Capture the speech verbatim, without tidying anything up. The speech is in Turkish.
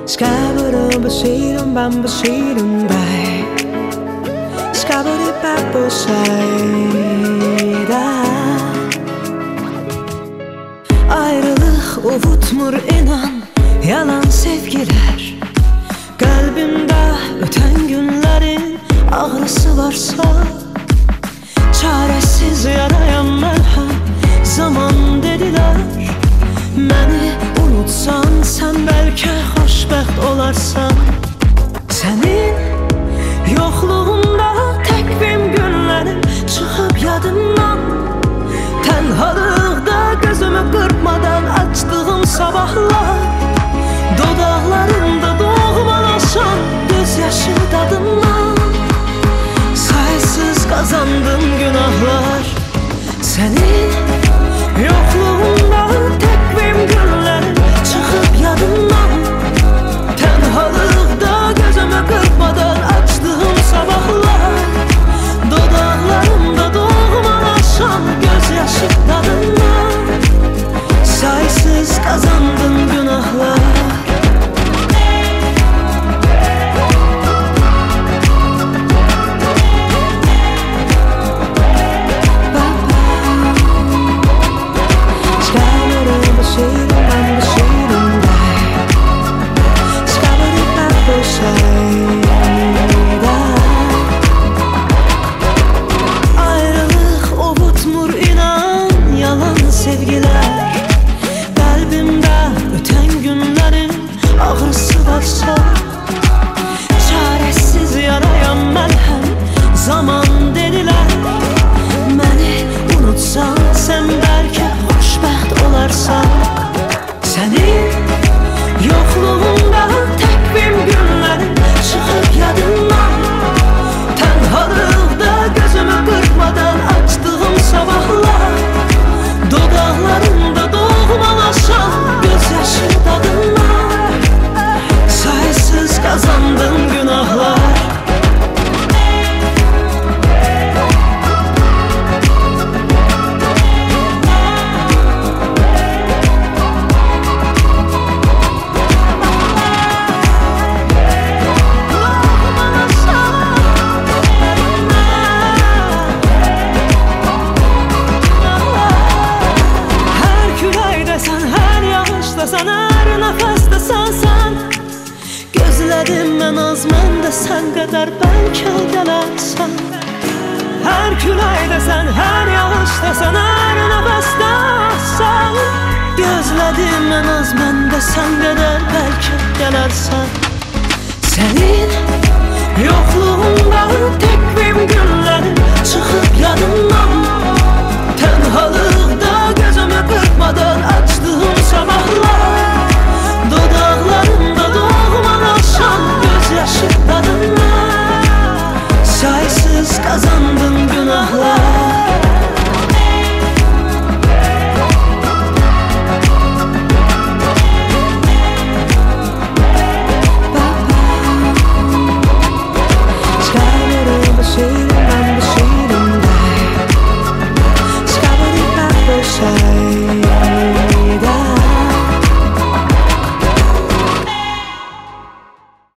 Skabbidi basirum bam basirum bay, skabbidi babbo sayda. Ayrılık ovutmur inan, yalan sevgiler. Kalbimde öten günlerin ağrısı varsa, çaresiz yarayam merhem. Zaman dediler, beni unutsan sen belki hoşbəxt olarsan. Senin yokluğunda tekbim günlerim çıkıp yadımdan. Tenhalıkta gözümü kırpmadan açtığım sabahlar, dodaklarımda doğmalaşan gözyaşı tadımdan. Saysız kazandım günahlar. Senin yokluğunda tekbim günlerim çıkıp yadımdan. Tenhalıkta gözümü kırpmadan açtığım sabahlar, dodaklarımda doğmalaşan gözyaşı tadımdan. Saysız kazandım günahlar. Ayrılık ovutmur inan, yalan sevgiler. Kalbimde öten günlerin ağrısı varsa, çaresiz yarayam melhem. Zaman dediler, beni unutsan sen belki hoşbəxt olarsan. Senin yokluğunda tekbim günlerim çıkıp yadımdan. Tenhalıkta gözümü kırpmadan açtığım sabahlar, dodaklarımda doğmalaşan gözyaşı tadımdan. Saysız kazandım günahlar. Sen her nefestesən sen, gözledim ben az mən də sən qədər bəlkə gələrsən. Her küləkdə sən, her yağışda sən, her nefeste sen, gözledim ben az mən də sən qədər bəlkə gələrsən. Senin yokluğunda tekbim gün